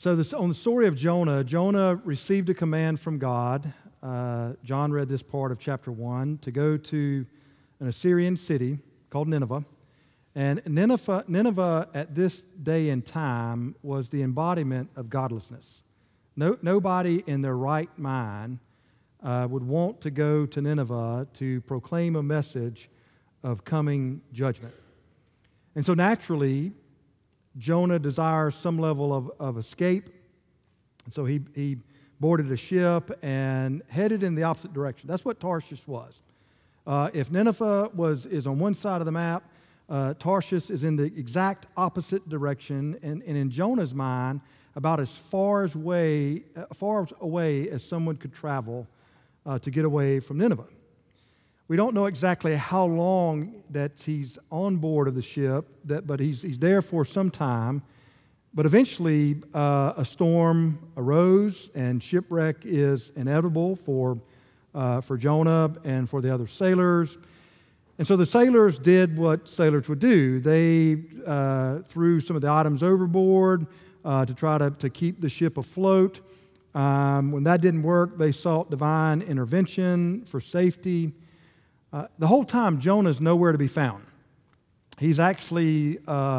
So on the story of Jonah, Jonah received a command from God. John read this part of chapter 1, to go to an Assyrian city called Nineveh. And Nineveh at this day and time was the embodiment of godlessness. Nobody in their right mind would want to go to Nineveh to proclaim a message of coming judgment. And so naturally, Jonah desires some level of escape. So he boarded a ship and headed in the opposite direction. That's what Tarshish was. If Nineveh is on one side of the map, Tarshish is in the exact opposite direction, and in Jonah's mind, about as far away as someone could travel to get away from Nineveh. We don't know exactly how long that he's on board of the ship, but he's there for some time. But eventually, a storm arose, and shipwreck is inevitable for Jonah and for the other sailors. And so the sailors did what sailors would do. They threw some of the items overboard to try to keep the ship afloat. When that didn't work, they sought divine intervention for safety. The whole time, Jonah's nowhere to be found. He's actually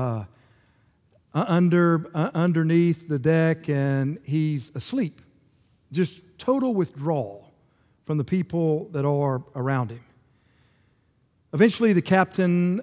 underneath the deck, and he's asleep. Just total withdrawal from the people that are around him. Eventually, the captain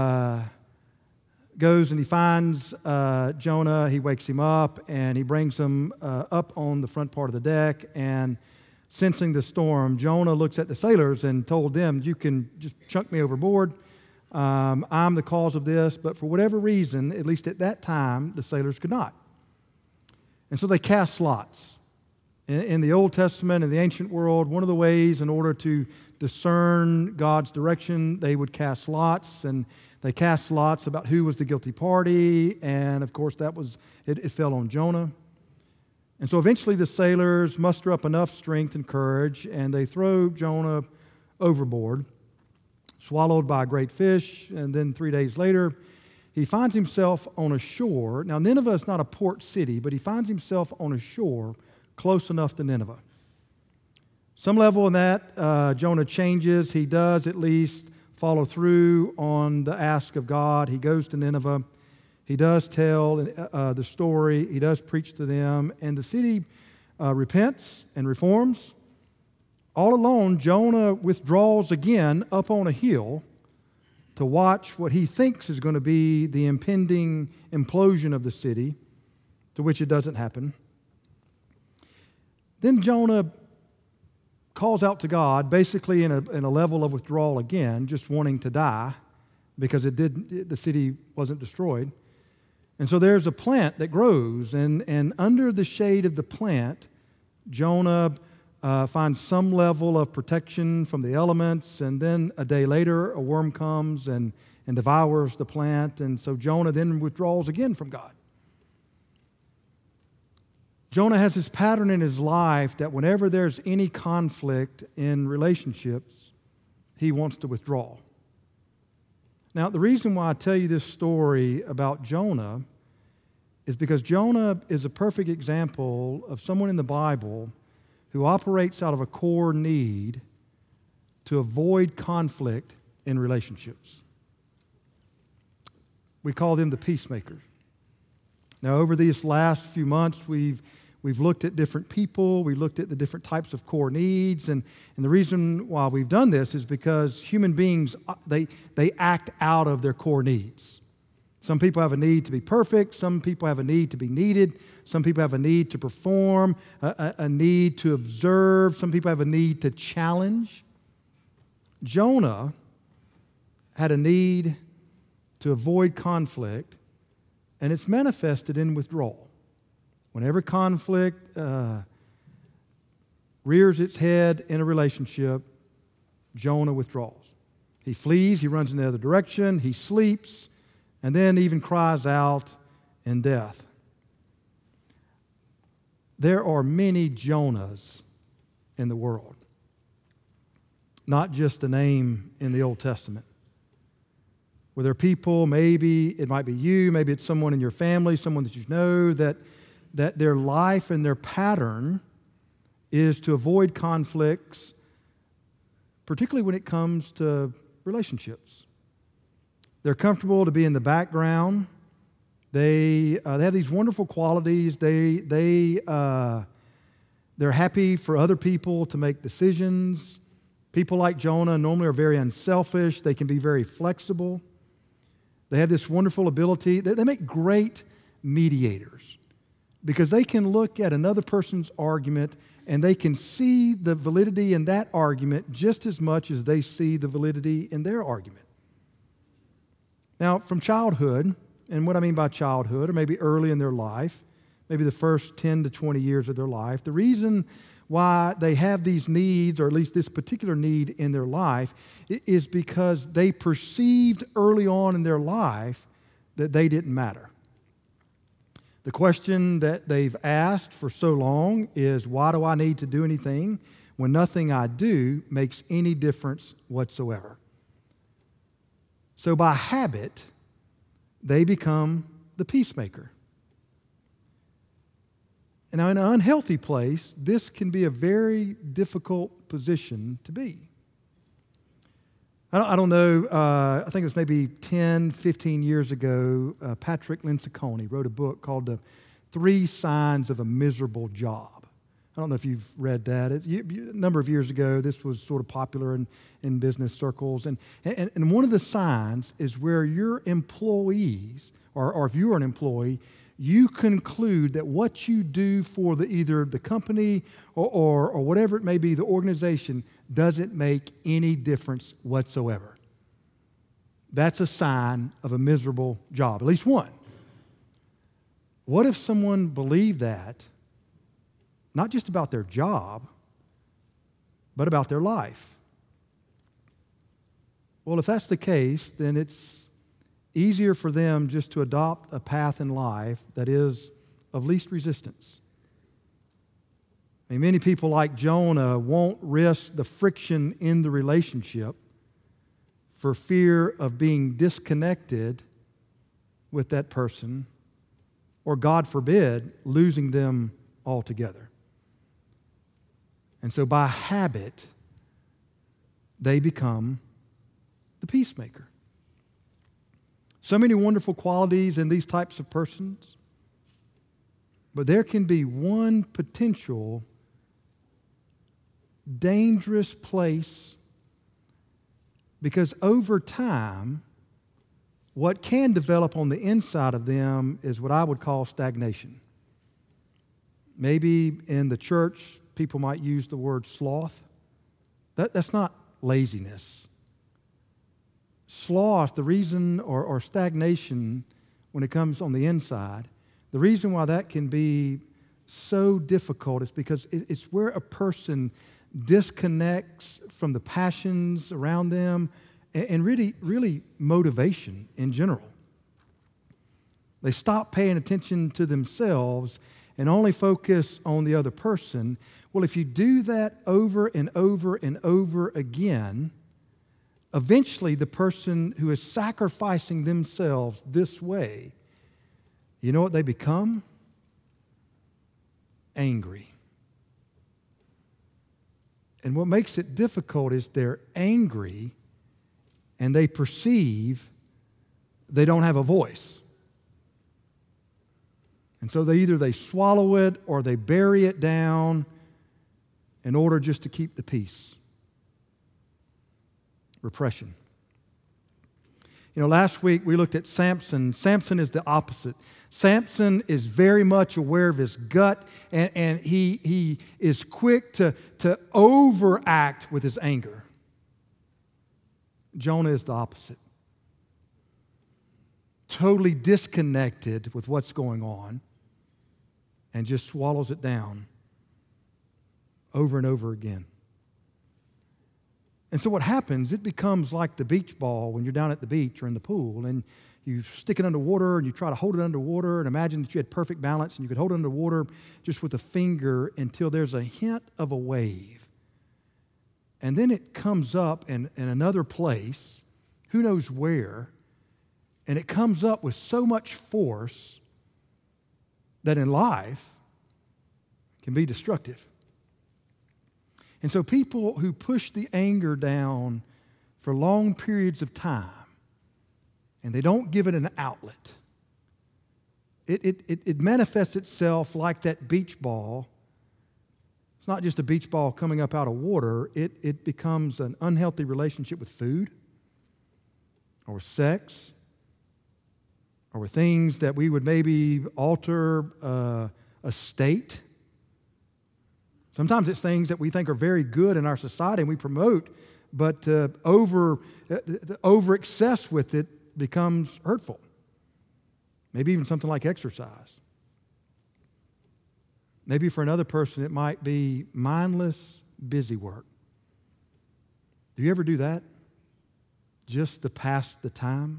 goes and he finds Jonah. He wakes him up, and he brings him up on the front part of the deck. And sensing the storm, Jonah looks at the sailors and told them, "You can just chuck me overboard. I'm the cause of this." But for whatever reason, at least at that time, the sailors could not. And so they cast lots. In the Old Testament, in the ancient world, one of the ways in order to discern God's direction, they would cast lots, and they cast lots about who was the guilty party, and of course it fell on Jonah. And so eventually the sailors muster up enough strength and courage, and they throw Jonah overboard, swallowed by a great fish, and then 3 days later, he finds himself on a shore. Now, Nineveh is not a port city, but he finds himself on a shore close enough to Nineveh. Some level in that, Jonah changes. He does at least follow through on the ask of God. He goes to Nineveh. He does tell the story. He does preach to them. And the city repents and reforms. All alone, Jonah withdraws again up on a hill to watch what he thinks is going to be the impending implosion of the city, to which it doesn't happen. Then Jonah calls out to God, basically in a level of withdrawal again, just wanting to die because the city wasn't destroyed. And so there's a plant that grows, and under the shade of the plant, Jonah finds some level of protection from the elements, and then a day later, a worm comes and devours the plant, and so Jonah then withdraws again from God. Jonah has this pattern in his life that whenever there's any conflict in relationships, he wants to withdraw. Now, the reason why I tell you this story about Jonah is because Jonah is a perfect example of someone in the Bible who operates out of a core need to avoid conflict in relationships. We call them the peacemakers. Now, over these last few months, we've looked at different people. We looked at the different types of core needs. And the reason why we've done this is because human beings, they act out of their core needs. Some people have a need to be perfect. Some people have a need to be needed. Some people have a need to perform, a need to observe. Some people have a need to challenge. Jonah had a need to avoid conflict, and it's manifested in withdrawal. Whenever conflict rears its head in a relationship, Jonah withdraws. He flees, he runs in the other direction, he sleeps, and then even cries out in death. There are many Jonahs in the world, not just the name in the Old Testament. Where there are people, maybe it might be you, maybe it's someone in your family, someone that you know that that their life and their pattern is to avoid conflicts, particularly when it comes to relationships. They're comfortable to be in the background. They have these wonderful qualities. They're happy for other people to make decisions. People like Jonah normally are very unselfish. They can be very flexible. They have this wonderful ability. They make great mediators because they can look at another person's argument and they can see the validity in that argument just as much as they see the validity in their argument. Now, from childhood, and what I mean by childhood, or maybe early in their life, maybe the first 10 to 20 years of their life, the reason why they have these needs, or at least this particular need in their life, is because they perceived early on in their life that they didn't matter. The question that they've asked for so long is, why do I need to do anything when nothing I do makes any difference whatsoever? So by habit, they become the peacemaker. And now in an unhealthy place, this can be a very difficult position to be. I don't know, I think it was maybe 10, 15 years ago, Patrick Lencioni wrote a book called The 3 Signs of a Miserable Job. I don't know if you've read that. A number of years ago, this was sort of popular in business circles. And one of the signs is where your employees, or if you're an employee, you conclude that what you do for either the company or whatever it may be, the organization, doesn't make any difference whatsoever. That's a sign of a miserable job, at least one. What if someone believed that, not just about their job, but about their life? Well, if that's the case, then it's easier for them just to adopt a path in life that is of least resistance. I mean, many people like Jonah won't risk the friction in the relationship for fear of being disconnected with that person, or God forbid, losing them altogether. And so by habit, they become the peacemaker. So many wonderful qualities in these types of persons, but there can be one potential dangerous place, because over time, what can develop on the inside of them is what I would call stagnation. Maybe in the church, people might use the word sloth. That's not laziness. Sloth, the reason, or stagnation when it comes on the inside, the reason why that can be so difficult is because it's where a person disconnects from the passions around them and really motivation in general. They stop paying attention to themselves and only focus on the other person. Well, if you do that over and over and over again, eventually the person who is sacrificing themselves this way, you know what they become? Angry. And what makes it difficult is they're angry and they perceive they don't have a voice. And so they swallow it or they bury it down in order just to keep the peace. Repression. You know, last week we looked at Samson. Samson is the opposite. Samson is very much aware of his gut, and he is quick to overact with his anger. Jonah is the opposite. Totally disconnected with what's going on and just swallows it down over and over again. And so what happens, it becomes like the beach ball when you're down at the beach or in the pool, and you stick it underwater and you try to hold it underwater, and imagine that you had perfect balance and you could hold it underwater just with a finger until there's a hint of a wave. And then it comes up in another place, who knows where, and it comes up with so much force that in life can be destructive. And so people who push the anger down for long periods of time and they don't give it an outlet, it manifests itself like that beach ball. It's not just a beach ball coming up out of water. It becomes an unhealthy relationship with food or with sex or with things that we would maybe alter a state. Sometimes it's things that we think are very good in our society and we promote, but over excess with it becomes hurtful. Maybe even something like exercise. Maybe for another person it might be mindless busy work. Do you ever do that? Just to pass the time?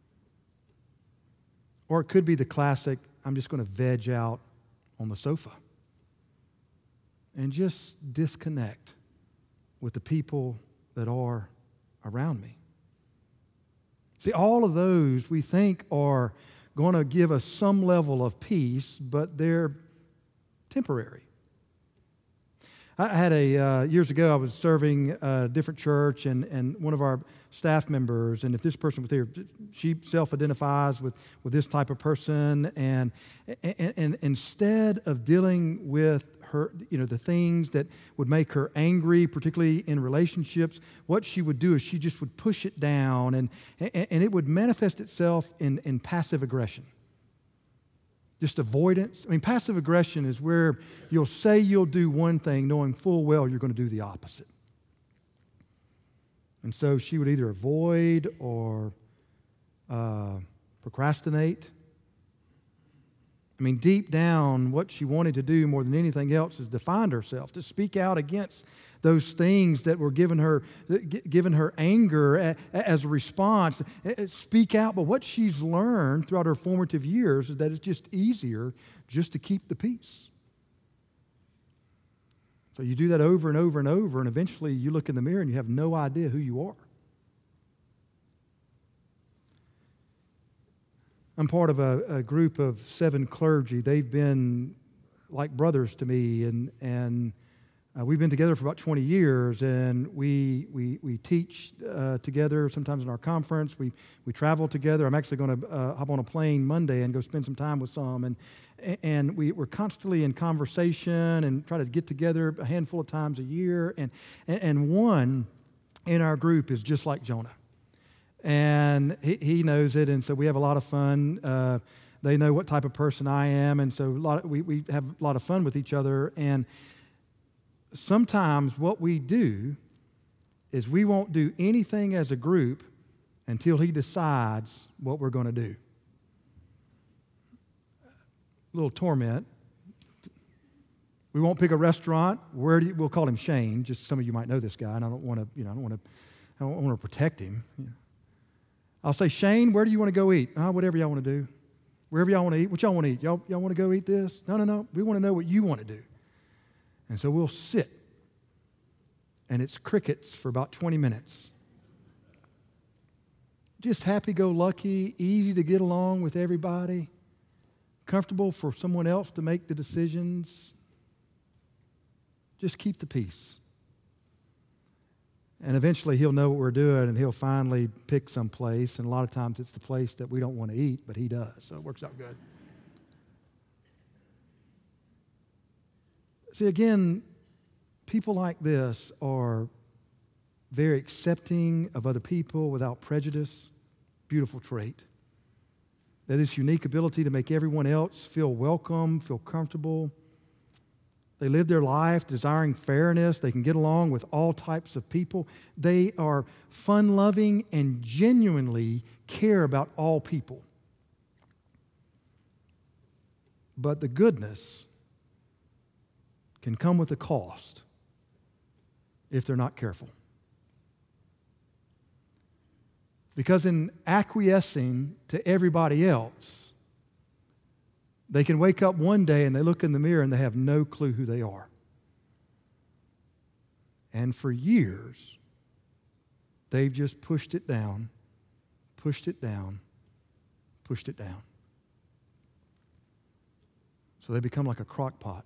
Or it could be the classic, I'm just going to veg out on the sofa and just disconnect with the people that are around me. See, all of those we think are going to give us some level of peace, but they're temporary. I had years ago, I was serving a different church, and one of our staff members, and if this person was here, she self-identifies with this type of person, and instead of dealing with her, the things that would make her angry, particularly in relationships, what she would do is she just would push it down, and it would manifest itself in passive aggression. Just avoidance. I mean, passive aggression is where you'll say you'll do one thing knowing full well you're going to do the opposite. And so she would either avoid or procrastinate. I mean, deep down, what she wanted to do more than anything else is define herself, to speak out against those things that were giving her anger as a response. Speak out, but what she's learned throughout her formative years is that it's just easier just to keep the peace. So you do that over and over and over, and eventually you look in the mirror and you have no idea who you are. I'm part of a group of 7 clergy. They've been like brothers to me, and we've been together for about 20 years, and we teach together sometimes in our conference. We travel together. I'm actually going to hop on a plane Monday and go spend some time with some, and we're constantly in conversation and try to get together a handful of times a year, and one in our group is just like Jonah. And he knows it, and so we have a lot of fun. They know what type of person I am, and so we have a lot of fun with each other. And sometimes what we do is we won't do anything as a group until he decides what we're going to do. A little torment. We won't pick a restaurant. We'll call him Shane. Just some of you might know this guy, and I don't want to protect him. I'll say, Shane, where do you want to go eat? Whatever y'all want to do. Wherever y'all want to eat. What y'all want to eat? Y'all want to go eat this? No. We want to know what you want to do. And so we'll sit. And it's crickets for about 20 minutes. Just happy-go-lucky, easy to get along with everybody. Comfortable for someone else to make the decisions. Just keep the peace. And eventually he'll know what we're doing, and he'll finally pick some place. And a lot of times it's the place that we don't want to eat, but he does. So it works out good. See, again, people like this are very accepting of other people without prejudice. Beautiful trait. They have this unique ability to make everyone else feel welcome, feel comfortable. They live their life desiring fairness. They can get along with all types of people. They are fun-loving and genuinely care about all people. But the goodness can come with a cost if they're not careful. Because in acquiescing to everybody else, they can wake up one day and they look in the mirror and they have no clue who they are. And for years, they've just pushed it down, pushed it down, pushed it down. So they become like a crock pot.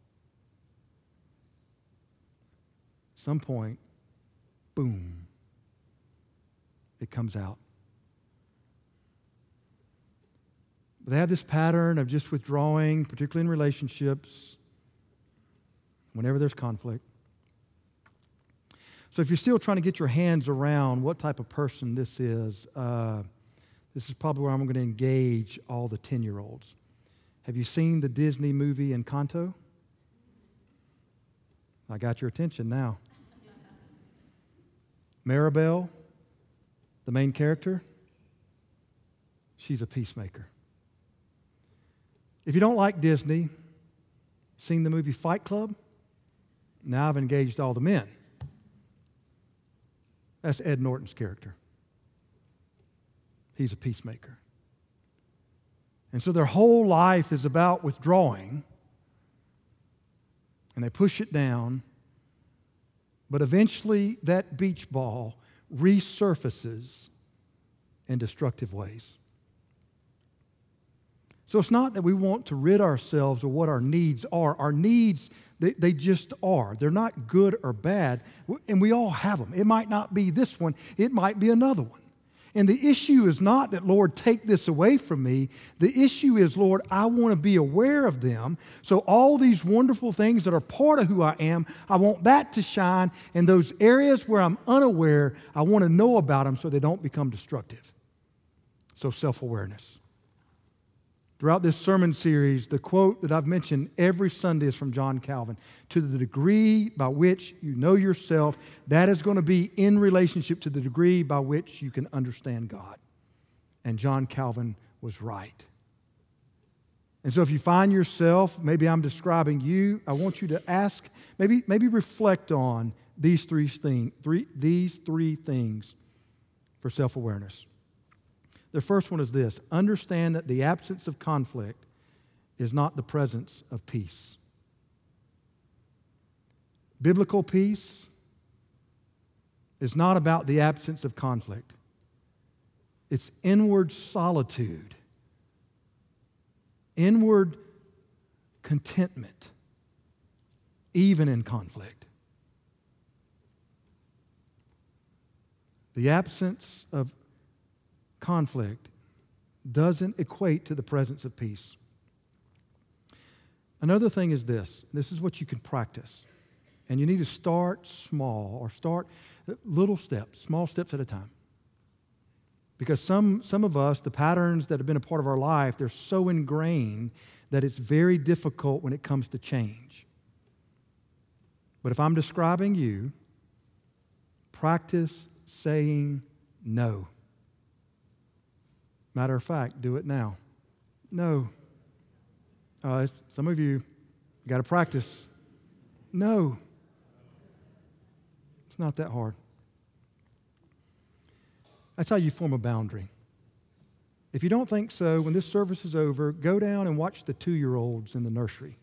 At some point, boom, it comes out. But they have this pattern of just withdrawing, particularly in relationships, whenever there's conflict. So if you're still trying to get your hands around what type of person this is probably where I'm going to engage all the 10-year-olds. Have you seen the Disney movie Encanto? I got your attention now. Maribel, the main character, she's a peacemaker. If you don't like Disney, seen the movie Fight Club? Now I've engaged all the men. That's Ed Norton's character. He's a peacemaker. And so their whole life is about withdrawing, and they push it down, but eventually that beach ball resurfaces in destructive ways. So it's not that we want to rid ourselves of what our needs are. Our needs, they just are. They're not good or bad, and we all have them. It might not be this one. It might be another one. And the issue is not that, Lord, take this away from me. The issue is, Lord, I want to be aware of them. So all these wonderful things that are part of who I am, I want that to shine. And those areas where I'm unaware, I want to know about them so they don't become destructive. So self-awareness. Throughout this sermon series, the quote that I've mentioned every Sunday is from John Calvin. To the degree by which you know yourself, that is going to be in relationship to the degree by which you can understand God. And John Calvin was right. And so if you find yourself, maybe I'm describing you, I want you to ask, maybe reflect on these three things for self-awareness. The first one is this: understand that the absence of conflict is not the presence of peace. Biblical peace is not about the absence of conflict. It's inward solitude, inward contentment, even in conflict. The absence of conflict doesn't equate to the presence of peace. Another thing is this. This is what you can practice. And you need to start small, or start little steps, small steps at a time. Because some of us, the patterns that have been a part of our life, they're so ingrained that it's very difficult when it comes to change. But if I'm describing you, practice saying no. Matter of fact, do it now. No. Some of you got to practice. No. It's not that hard. That's how you form a boundary. If you don't think so, when this service is over, go down and watch the 2-year-olds in the nursery.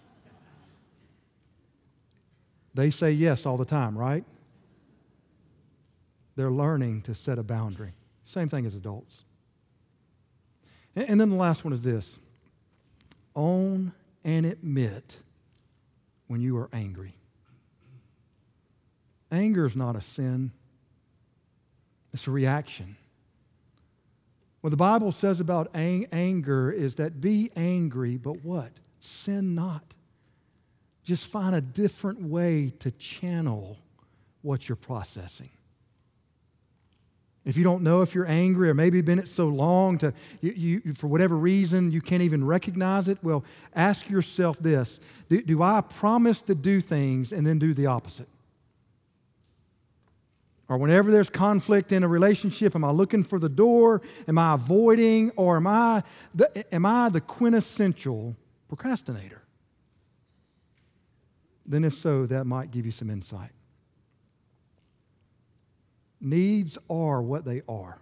They say yes all the time, right? They're learning to set a boundary. Same thing as adults. And then the last one is this: own and admit when you are angry. Anger is not a sin. It's a reaction. What the Bible says about anger is that be angry, but what? Sin not. Just find a different way to channel what you're processing. If you don't know if you're angry, or maybe been it so long to you for whatever reason you can't even recognize it, well, ask yourself this: do I promise to do things and then do the opposite? Or whenever there's conflict in a relationship, am I looking for the door? Am I avoiding? Or am I the quintessential procrastinator? Then if so, that might give you some insight. Needs are what they are.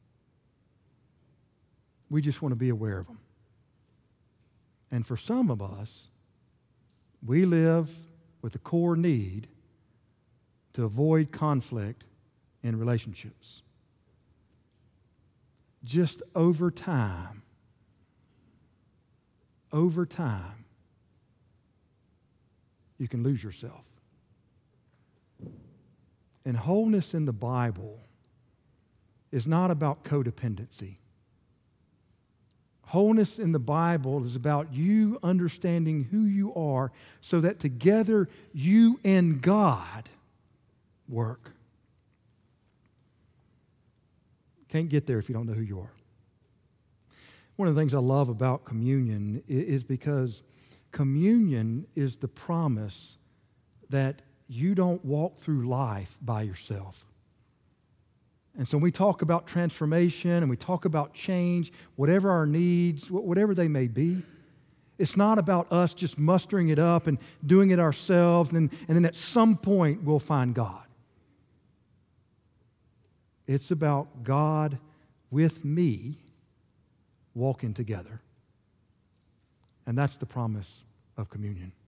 We just want to be aware of them. And for some of us, we live with a core need to avoid conflict in relationships. Just over time, you can lose yourself. And wholeness in the Bible is not about codependency. Wholeness in the Bible is about you understanding who you are so that together you and God work. Can't get there if you don't know who you are. One of the things I love about communion is because communion is the promise that you don't walk through life by yourself. And so when we talk about transformation and we talk about change, whatever our needs, whatever they may be, it's not about us just mustering it up and doing it ourselves and then at some point we'll find God. It's about God with me walking together. And that's the promise of communion.